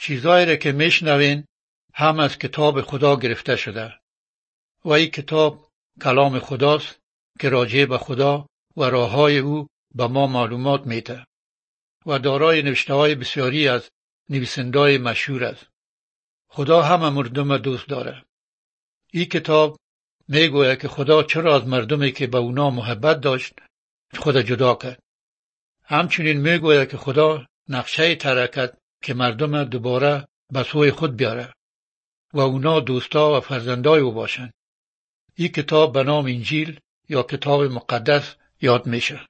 چیزایی را که میشنوین هم از کتاب خدا گرفته شده و این کتاب کلام خداست که راجع به خدا و راههای او به ما معلومات میده و دارای نوشته‌های بسیاری از نویسنده‌های مشهور است. خدا همه مردم دوست داره. این کتاب میگوید که خدا چرا از مردمی که به اونا محبت داشت خدا جدا کرد. همچنین میگوید که خدا نقشه طرح کرد که مردم دوباره به سوی خود بیاره و اونا دوستا و فرزندای او باشند. این کتاب به نام انجیل یا کتاب مقدس یاد میشه.